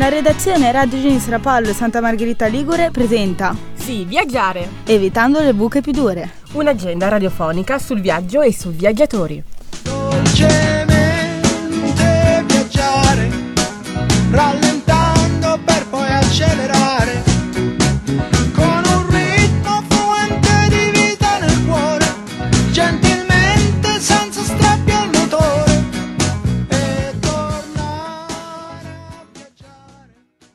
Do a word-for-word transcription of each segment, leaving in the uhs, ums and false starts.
La redazione Radio Genis Rapallo e Santa Margherita Ligure presenta Sì, viaggiare, Evitando le buche più dure. un'agenda radiofonica sul viaggio e sui viaggiatori. Dolcemente viaggiare, rallentando per poi accelerare, con un ritmo fluente di vita nel cuore, gentilmente senza strappi al motore, e tornare a viaggiare.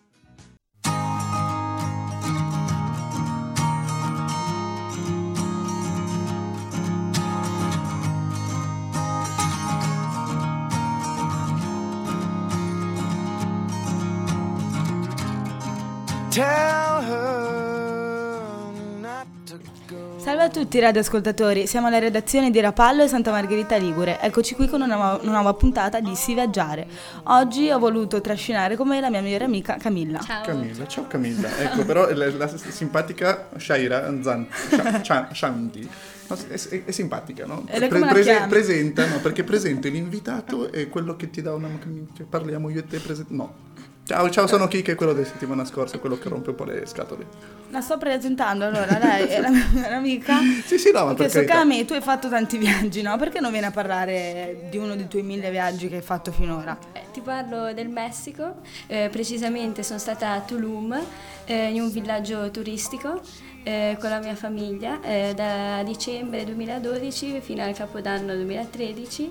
Tell her not to go. Salve a tutti radioascoltatori, siamo alla redazione di Rapallo e Santa Margherita Ligure. Eccoci qui con una nuova, una nuova puntata di Si Viaggiare. Oggi ho voluto trascinare con me la mia migliore amica Camilla. Ciao Camilla, ciao Camilla. Ecco, però la, la simpatica Shaira Zan, Sha- Sha- Shanti no, è, è, è simpatica, no? E lei come la chiami? Presenta, no, perché presento l'invitato e quello che ti dà una... Cioè, parliamo io e te, present- no. Ciao, ciao, sono Kike, quello della settimana scorsa, quello che rompe un po' le scatole. La sto presentando, allora, lei è la mia migliore amica. Sì, sì, no, ma Perché per so carità. Cami, tu hai fatto tanti viaggi, no? Perché non vieni a parlare di uno dei tuoi mille viaggi che hai fatto finora? Eh, Ti parlo del Messico, eh, precisamente sono stata a Tulum, eh, in un villaggio turistico eh, con la mia famiglia eh, da dicembre duemiladodici fino al Capodanno duemilatredici.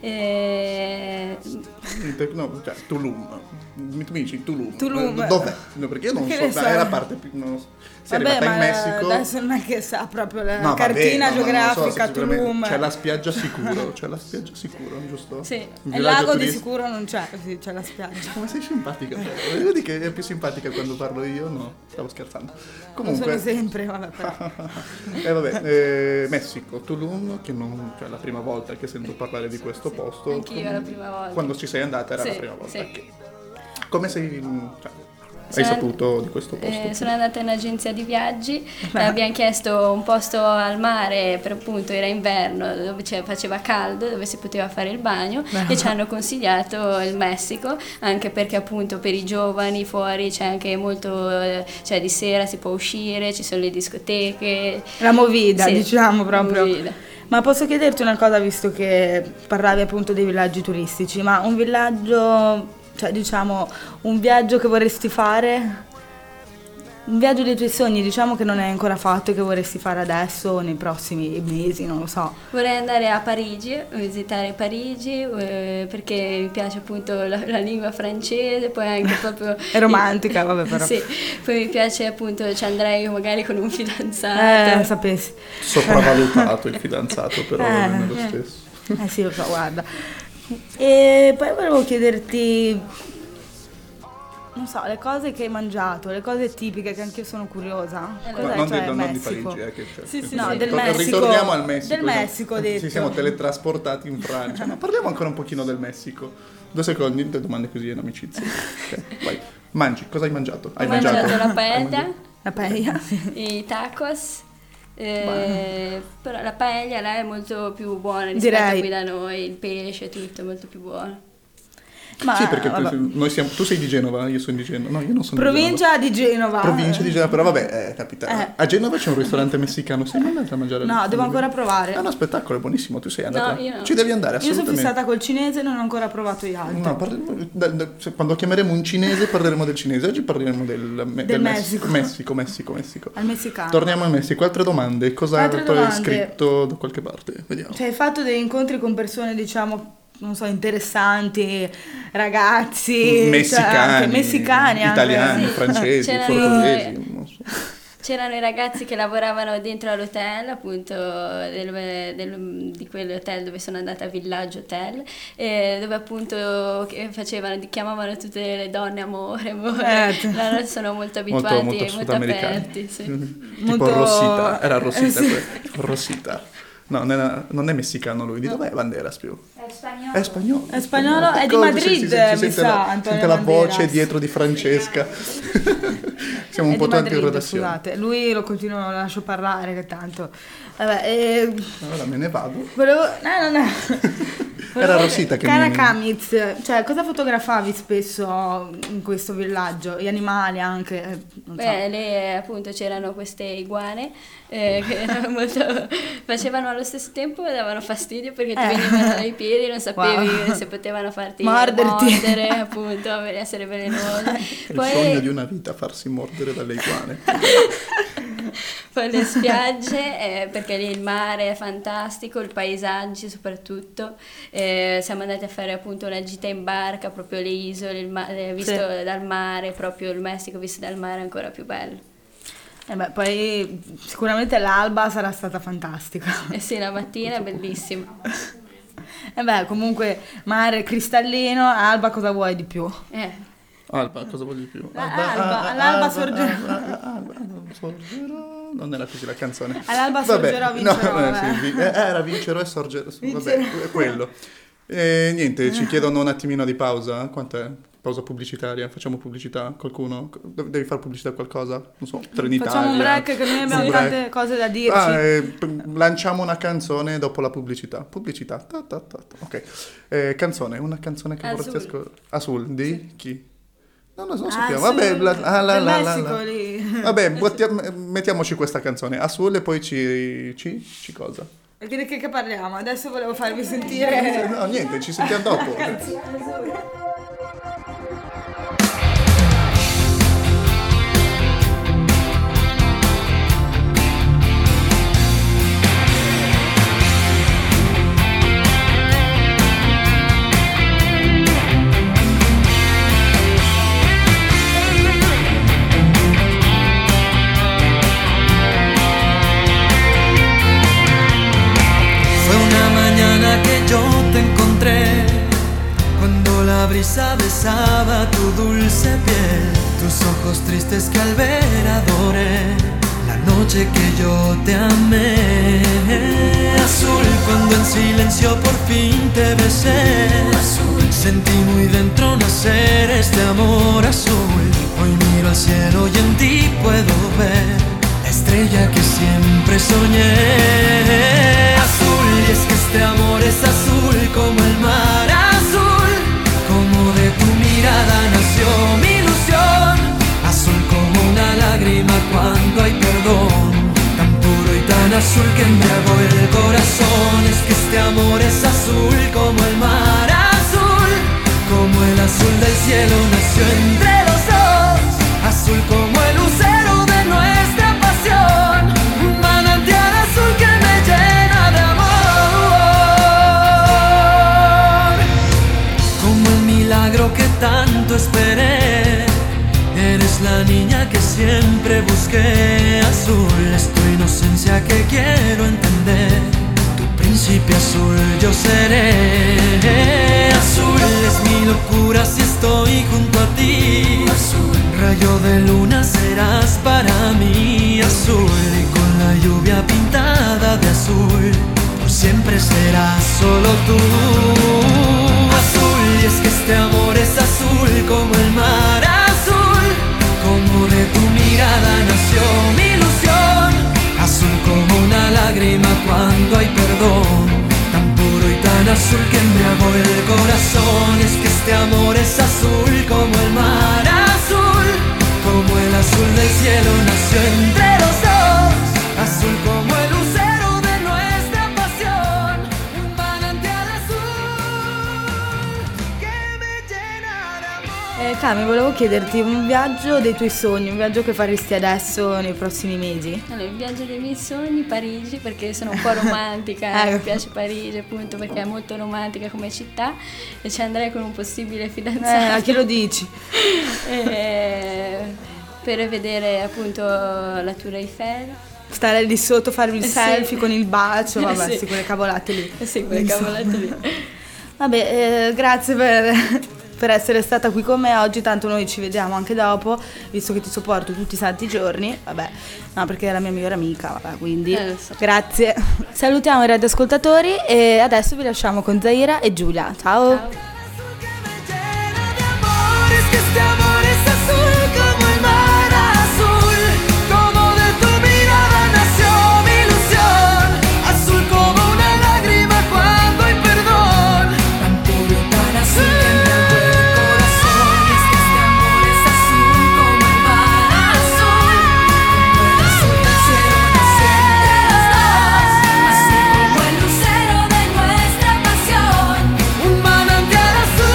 eh, No, cioè, Tulum. Tu mi dici Tulum. Tulum. Eh, Dov'è? No, perché io non Che so, ne so. è la parte più... Non so. Sei Vabbè, arrivata ma in Messico... adesso non è che sa proprio la No, vabbè, cartina no, no, non lo so, geografica, sicuramente Tulum. C'è la spiaggia sicuro, c'è la spiaggia sicuro, giusto? Sì. Un E il villaggio lago di turistico. sicuro non c'è, sì, c'è la spiaggia. Come sei simpatica? Vedi che è più simpatica quando parlo io? No, stavo scherzando. Lo sono Comunque, sempre, vabbè, però. eh, vabbè, eh, Messico, Tulum, che non, cioè la prima volta che sento parlare di questo posto. anch'io come- la prima volta. Quando ci sei andata era Sì, la prima volta. sì. Ok. Come sei, cioè, hai Sono- saputo di questo posto? Eh, sono andata in agenzia di viaggi, Beh. abbiamo chiesto un posto al mare, per appunto era inverno, dove c'è- faceva caldo, dove si poteva fare il bagno Beh. e ci hanno consigliato il Messico, anche perché appunto per i giovani fuori c'è anche molto, eh, cioè di sera si può uscire, ci sono le discoteche. La movida, Sì, diciamo proprio. movida. Ma posso chiederti una cosa, visto che parlavi appunto dei villaggi turistici, ma un villaggio, cioè diciamo, un viaggio che vorresti fare? Un viaggio dei tuoi sogni, diciamo, che non hai ancora fatto e che vorresti fare adesso o nei prossimi mesi, non lo so. Vorrei andare a Parigi, visitare Parigi, eh, perché mi piace appunto la, la lingua francese, poi anche proprio... È romantica, vabbè, però. Sì, poi mi piace appunto, ci andrei magari con un fidanzato. Eh, sapessi. Sopravvalutato il fidanzato, però Eh, è lo eh. stesso. Eh sì, lo so, guarda. E poi volevo chiederti, non so, le cose che hai mangiato, le cose tipiche, che anch'io sono curiosa. Eh, Cos'è, non, cioè, di, non di Messico? Parigi, eh, che c'è. Sì, sì, No, sì. del Tor- Messico. Ritorniamo al Messico. Del Messico, ho detto. Ci siamo teletrasportati in Francia. Ma parliamo ancora un pochino del Messico. Due secondi, due domande così in amicizia. Ok, vai. Mangi, cosa hai mangiato? Hai Ho mangiato la Hai paella, mangiato? La paella, sì. i tacos, eh, però la paella là è molto più buona rispetto Direi. a qui da noi, il pesce tutto è molto più buono. Ma, Sì, perché tu, vabbè. noi siamo, tu sei di Genova, io sono di Genova. No, io non sono Provincia di Genova. di Genova. Provincia di Genova, però vabbè, eh, capita. Eh. A Genova c'è un ristorante messicano, sei mai andata a mangiare? No, devo ancora provare. È uno spettacolo, è buonissimo, tu sei andata. No, io no. Ci devi andare, Io sono assolutamente. fissata col cinese e non ho ancora provato gli altri. No, parleremo- da- da- se- quando chiameremo un cinese parleremo del cinese, oggi parleremo del, me- Del Messico. Messico. Messico, Messico, Messico. Al messicano. Torniamo al Messico, altre domande, cosa Altre tu hai domande. scritto da qualche parte? Vediamo. Cioè, hai fatto degli incontri con persone, diciamo, non so, interessanti, ragazzi, Messicani, cioè, anche messicani, anche. italiani, Sì. francesi, C'erano- portoghesi, non so. C'erano i ragazzi che lavoravano dentro all'hotel, appunto del- del- di quell'hotel dove sono andata, Villaggio Hotel, eh, dove appunto che facevano, chiamavano tutte le donne amore, amore. Eh, Loro sono molto Molto, abituati, molto molto, sudamericani. aperti. Sì. Tipo Molto- Rosita, era Rosita, eh, sì. que- Rosita. No, non è, non è messicano lui, di dov'è Banderas più? È È spagnolo. È spagnolo. È spagnolo, è di Ecco, Madrid, si- si- si mi sente sa, la, Antonio sente la voce Banderas. dietro di Francesca. Siamo un È po' di tanti in Madrid, redazione. scusate. Lui lo continuo, lo lascio parlare, che tanto. Vabbè, eh, Allora me ne vado. volevo... No, no, no. Era Rosita che Cara mi... Kamitz, cioè cosa fotografavi spesso in questo villaggio? Gli animali anche? eh, Non so. Beh, lì eh, appunto c'erano queste iguane eh, che erano molto, facevano allo stesso tempo e davano fastidio perché ti Eh. venivano dai piedi, non sapevi Wow. se potevano farti Morderti. mordere, appunto, essere velenose. È il sogno di una vita, farsi mordere dalle iguane. Poi le spiagge, eh, perché lì il mare è fantastico, i paesaggi soprattutto. Eh, siamo andati a fare appunto una gita in barca, proprio le isole, il ma- eh, visto Sì. dal mare, proprio il Messico visto dal mare è ancora più bello. Eh beh, poi sicuramente l'alba sarà stata fantastica. E sì, la mattina è bellissima. E beh, comunque mare cristallino, alba cosa vuoi di più? Eh. Alba, cosa voglio di più? Alba, ah, all'alba Alba, sorgerò. Alba, Alba, Alba, sorgerò. Non era così la canzone. All'alba Vabbè, sorgerò, no, vincerò, eh, vabbè. sì, vi- eh, era vincerò e sorgerò. Vabbè, Vincerò. è quello. E niente, ci chiedono un attimino di pausa. Quant'è? Pausa pubblicitaria? Facciamo pubblicità? Qualcuno? Devi fare pubblicità a qualcosa? Non so, Trenitalia. Facciamo un break che noi abbiamo Un break. tante cose da dirci. Ah, eh, p- lanciamo una canzone dopo la pubblicità. Pubblicità. Ta, ta, ta, ta. Ok. Eh, canzone, una canzone che Azul. vorresti ascoltare. Azul, di chi? No, no, non Ah, sappiamo. sì, Vabbè, la, ah, la, del la, la, Messico la. lì. Vabbè, bottiamo- mettiamoci questa canzone. Azul e poi ci... ci, ci cosa? Perché di che che parliamo? Adesso volevo farvi sentire... No, niente, ci sentiamo dopo. Fue una mañana que yo te encontré, cuando la brisa besaba tu dulce piel, tus ojos tristes que al ver adoré, la noche que yo te amé. Azul, cuando en silencio por fin te besé, sentí muy dentro nacer este amor azul. Hoy miro al cielo y en ti puedo ver la estrella que siempre soñé. Azul, y es que este amor es azul como el mar azul, como de tu mirada nació mi ilusión. Azul como una lágrima cuando hay perdón, tan puro y tan azul que embriagó el corazón. Es que este amor es azul como el mar azul, como el azul del cielo nació entre los dos. Azul como el lucero de nuestra pasión, un manantial azul que me llena de amor. Como el milagro que tanto esperé, eres la niña que siempre busqué. Azul es tu inocencia que quiero entender, tu príncipe azul yo seré. Azul es mi locura si estoy junto a ti. Azul, rayo de luna serás para mí. Azul, y con la lluvia pintada de azul, por siempre serás solo tú. Azul, y es que este amor es azul como el mar azul, como de tu mirada nació mi ilusión. Azul como una lágrima cuando hay perdón, tan puro y tan azul que embriagó el corazón. Es que este amor es azul como el mar azul, como el azul del cielo nació entre los dos. Azul como el lucero de nuestra pasión, un manantial azul que me llena de amor. Eh, Cami, volevo chiederti un viaggio dei tuoi sogni, un viaggio che faresti adesso nei prossimi mesi? Allora, il viaggio dei miei sogni, Parigi, perché sono un po' romantica, Eh. mi piace Parigi appunto perché è molto romantica come città e ci andrei con un possibile Eh, fidanzato. a chi lo dici? Eh, per vedere appunto la Tour Eiffel. Stare lì sotto, farvi il Eh, sì. selfie con il bacio, vabbè, Sì. sì, quelle cavolate lì. Eh sì, quelle Insomma. cavolate lì. Vabbè, eh, grazie per, per essere stata qui con me oggi, tanto noi ci vediamo anche dopo, visto che ti sopporto tutti i santi giorni, vabbè, no, perché è la mia migliore amica, vabbè, quindi Eh, so. grazie. Salutiamo i radioascoltatori e adesso vi lasciamo con Zaira e Giulia. Ciao. Ciao. Es que este amor es azul como el mar azul, como de tu mirada nació mi ilusión, azul como una lágrima cuando hay perdón, tan puro y tan azul que me abre el corazón. Es que este amor es azul como el mar azul, como el azul del cielo naciente las dos, azul como el lucero de nuestra pasión, un manantial azul.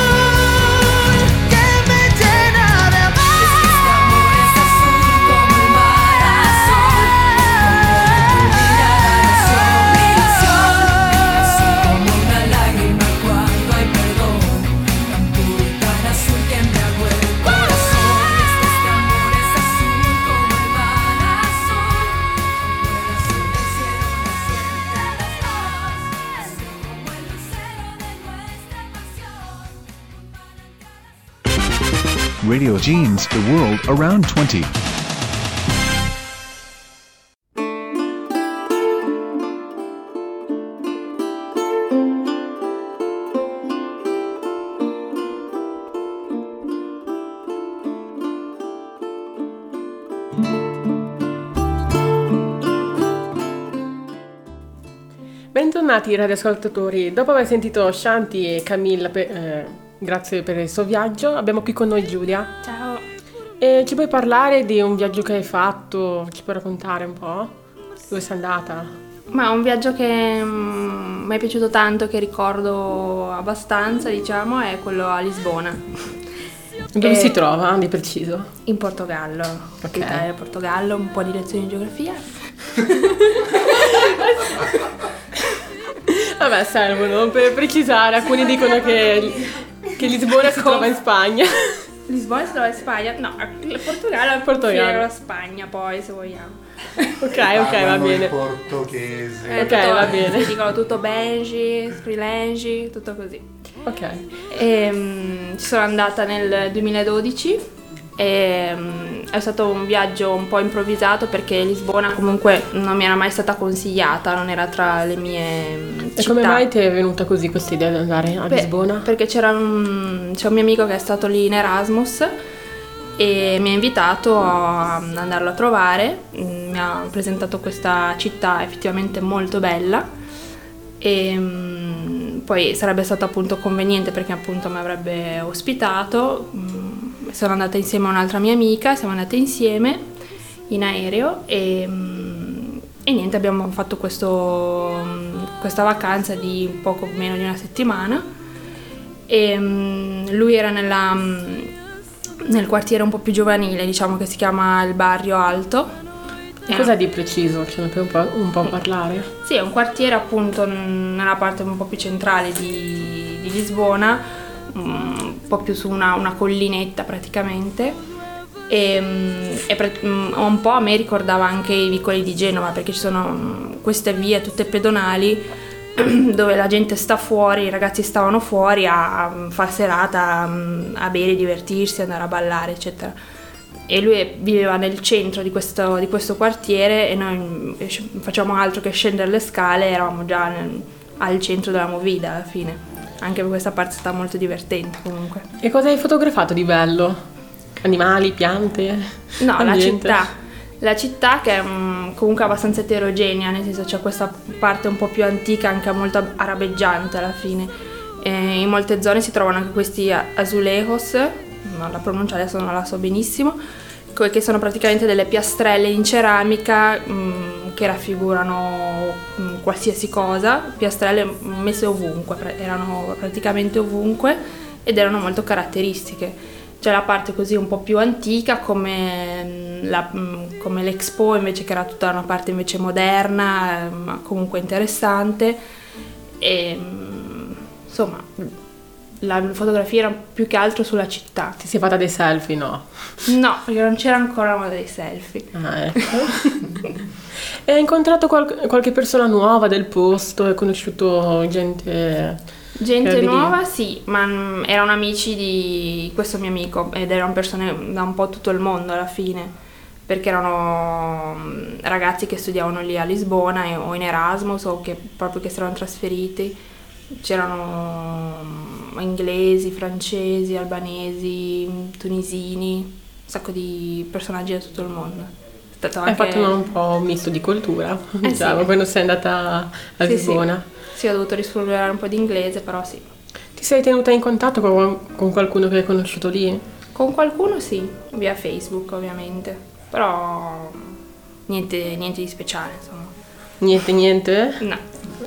Radio Genes, the world around twenty. Bentornati radioascoltatori, dopo aver sentito Shanti e Camilla, per, eh, grazie per il suo viaggio, abbiamo qui con noi Giulia. Ciao. E ci puoi parlare di un viaggio che hai fatto? Ci puoi raccontare un po'? Dove sei andata? Ma un viaggio che mm, mi è piaciuto tanto, che ricordo abbastanza, diciamo, è quello a Lisbona. Dove Eh, si trova, di preciso? In Portogallo. Ok. Italia, Portogallo, un po' di lezioni di geografia. Vabbè, servono per precisare. Alcuni dicono che, che Lisbona si trova in Spagna. Lisbona si trova in Spagna? No, il Portogallo è Portogallo. la Spagna poi, se vogliamo. Ok, ok, va Parlano bene. il portoghese. È Ok, tutto- va bene. si dicono tutto Benji, Scrilengi, tutto così. Ok. E, mm, ci sono andata nel duemiladodici e mm, è stato un viaggio un po' improvvisato perché Lisbona comunque non mi era mai stata consigliata, non era tra le mie mm, E città. come mai ti è venuta così questa idea di andare a Beh, Lisbona? Perché c'era un, c'è un mio amico che è stato lì in Erasmus e mi ha invitato a ad andarlo a trovare. Mm, mi ha presentato questa città effettivamente molto bella e mm, poi sarebbe stato appunto conveniente perché appunto mi avrebbe ospitato. Mm, sono andata insieme a un'altra mia amica, siamo andate insieme in aereo e, mm, e niente, abbiamo fatto questo, mm, questa vacanza di poco meno di una settimana e mm, lui era nella, mm, nel quartiere un po' più giovanile, diciamo, che si chiama il Barrio Alto. E cos'è di preciso? Ce ne puoi un po', un po' parlare? Sì, è un quartiere appunto n- nella parte un po' più centrale di, di Lisbona, mm, un po' più su una, una collinetta praticamente. E, mm, e pre- mm, un po' a me ricordava anche i vicoli di Genova, perché ci sono mm, queste vie tutte pedonali dove la gente sta fuori, i ragazzi stavano fuori a, a far serata, a, a bere, divertirsi, andare a ballare, eccetera. E lui viveva nel centro di questo, di questo quartiere e noi facevamo altro che scendere le scale, eravamo già nel, al centro della movida alla fine. Anche per questa parte è stata molto divertente comunque. E cosa hai fotografato di bello? Animali, piante? No, la ambiente? città. La città che è um, comunque abbastanza eterogenea, nel senso c'è questa parte un po' più antica, anche molto arabeggiante alla fine. E in molte zone si trovano anche questi azulejos, no, la pronuncia adesso non la so benissimo, co- che sono praticamente delle piastrelle in ceramica mh, che raffigurano mh, qualsiasi cosa, piastrelle messe ovunque, pra- erano praticamente ovunque ed erano molto caratteristiche. C'è la parte così un po' più antica come, la, come l'Expo, invece, che era tutta una parte invece moderna, ma comunque interessante. E, insomma, la fotografia era più che altro sulla città. Ti sei fatta dei selfie, no? No, perché non c'era ancora moda dei selfie. Ah, ecco. E hai incontrato qual- qualche persona nuova del posto? Hai conosciuto gente Gente nuova sì, ma mm, erano amici di questo mio amico ed erano persone da un po' tutto il mondo alla fine, perché erano mm, ragazzi che studiavano lì a Lisbona e- o in Erasmus o che proprio che si erano trasferiti. C'erano mm, inglesi, francesi, albanesi, mm, tunisini, un sacco di personaggi da tutto il mondo. È stato Hai anche... fatto un po' un misto di cultura, Eh diciamo, sì. quando sei andata a Sì, Lisbona. Sì. Sì, ho dovuto rispolverare un po' di inglese, però sì. Ti sei tenuta in contatto con, con qualcuno che hai conosciuto lì? Con qualcuno sì, via Facebook ovviamente, però niente, niente di speciale, insomma. Niente, niente? No.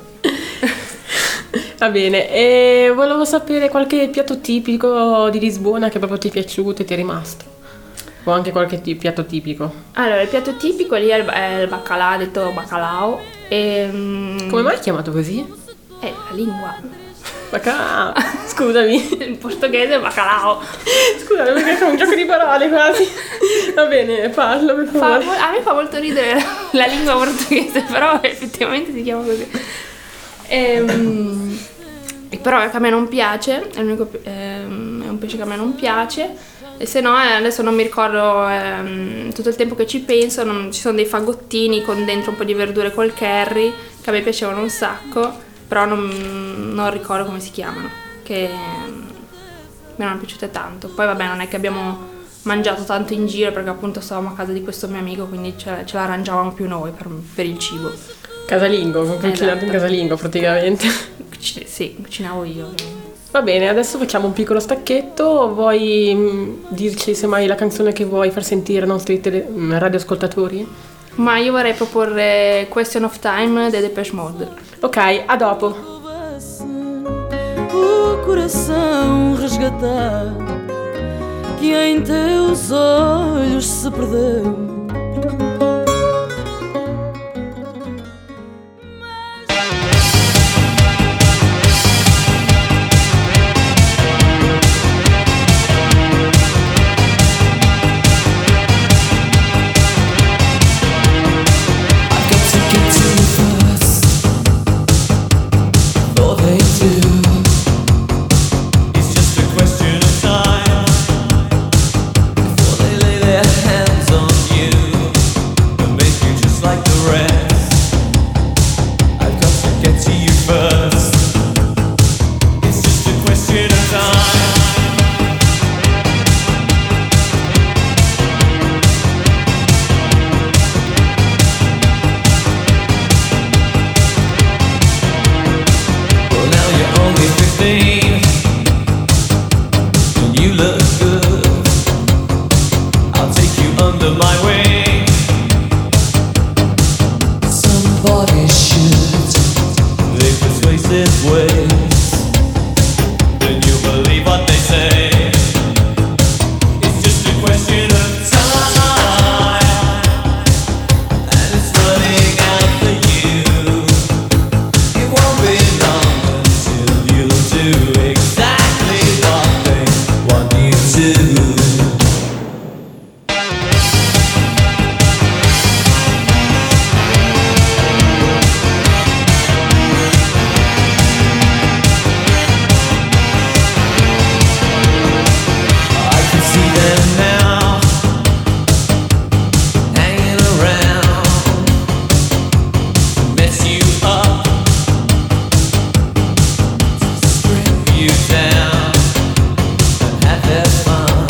Va bene, e volevo sapere qualche piatto tipico di Lisbona che proprio ti è piaciuto e ti è rimasto. O anche qualche ti- piatto tipico. Allora, il piatto tipico lì è il, è il baccalà, detto bacalao. E, mm, Come mai è chiamato così? È la lingua. Bacalà. Scusami. In portoghese è bacalao. Scusami perché è un gioco di parole quasi. Va bene, parlo per Fa favore. mo- a me fa molto ridere la, la lingua portoghese, però effettivamente si chiama così. Ehm, però a me non piace, è, l'unico, ehm, è un pesce che a me non piace. E se no, eh, adesso non mi ricordo, ehm, tutto il tempo che ci penso, non- ci sono dei fagottini con dentro un po' di verdure col curry, che a me piacevano un sacco, però non, non ricordo come si chiamano, che ehm, mi erano piaciute tanto. Poi vabbè, non è che abbiamo mangiato tanto in giro, perché appunto stavamo a casa di questo mio amico, quindi ce, ce la arrangiavamo più noi per, per il cibo. Casalingo, ho cucinato Esatto. in casalingo praticamente. Cuci- sì, cucinavo io. ovviamente. Va bene, adesso facciamo un piccolo stacchetto. Vuoi mm, dirci semmai la canzone che vuoi far sentire ai nostri tele- mm, radioascoltatori? Ma io vorrei proporre Question of Time dei Depeche Mode. Ok, a dopo. O coração resgatar que em teus olhos se perdeu. It's just a question of time before they lay their hands on you and make you just like the rest. I've got to get to you first. It's just a question of time. Well, now you're only fifteen and you look good. I'll take you under my wing. Somebody should. They persuasive ways. Then you'll believe what they say. It's just a question of time, and it's running out for you. It won't be long until you'll do exactly what they want you to. I can see them now, hanging around to mess you up, strip you down, and have their fun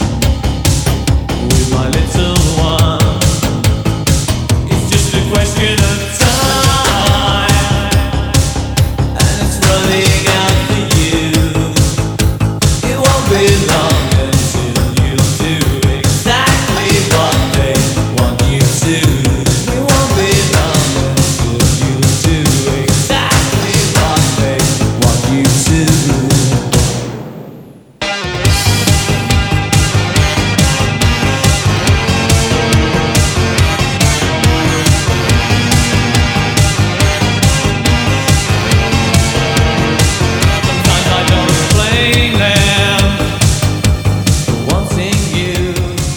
with my little one. It's just a question of time, and it's running out for you. It won't be long until you'll do exactly what they want you to. It won't be long until you'll do exactly what they want you to. Sometimes I don't blame them for wanting you.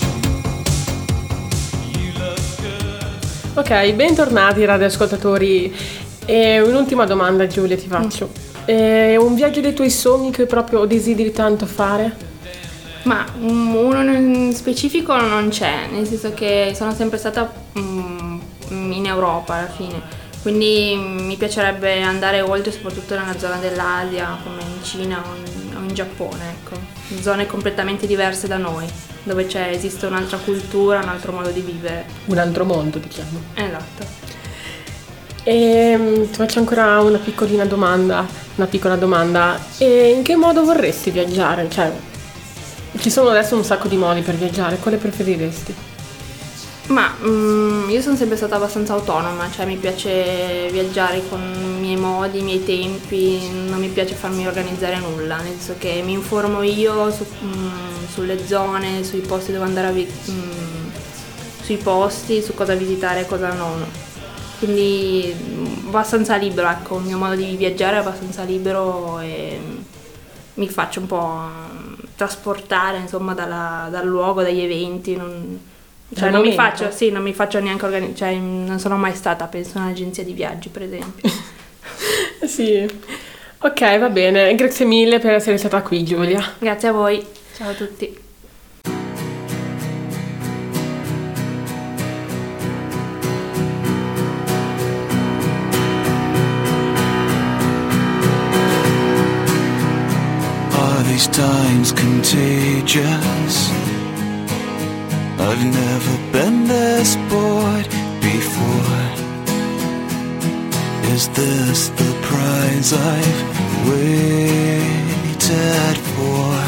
You look good. Ok, bentornati radioascoltatori. E un'ultima domanda, Giulia, ti faccio. E un viaggio dei tuoi sogni che proprio desideri tanto fare? Ma um, uno in specifico non c'è, nel senso che sono sempre stata um, in Europa alla fine, quindi mi piacerebbe andare oltre, soprattutto nella zona dell'Asia, come in Cina o in, o in Giappone, ecco, zone completamente diverse da noi, dove c'è, esiste un'altra cultura, un altro modo di vivere. Un altro mondo, diciamo. Esatto. E ti faccio ancora una piccolina domanda, una piccola domanda. E in che modo vorresti viaggiare? Cioè, ci sono adesso un sacco di modi per viaggiare, quale preferiresti? Ma mm, io sono sempre stata abbastanza autonoma, cioè mi piace viaggiare con i miei modi, i miei tempi, non mi piace farmi organizzare nulla, nel senso che mi informo io su, mm, sulle zone, sui posti dove andare a vi- mm, sui posti, su cosa visitare e cosa non. Quindi mm, abbastanza libero, ecco, il mio modo di viaggiare è abbastanza libero e mi faccio un po' trasportare, insomma, dalla, dal luogo, dagli eventi. Non, Cioè non mi faccio, sì, non mi faccio neanche organizzare, cioè non sono mai stata, penso, in un'agenzia di viaggi, per esempio. Sì. Ok, va bene. Grazie mille per essere stata qui, Giulia. Grazie a voi. Ciao a tutti. Are these times contagious? I've never been this bored before. Is this the prize I've waited for?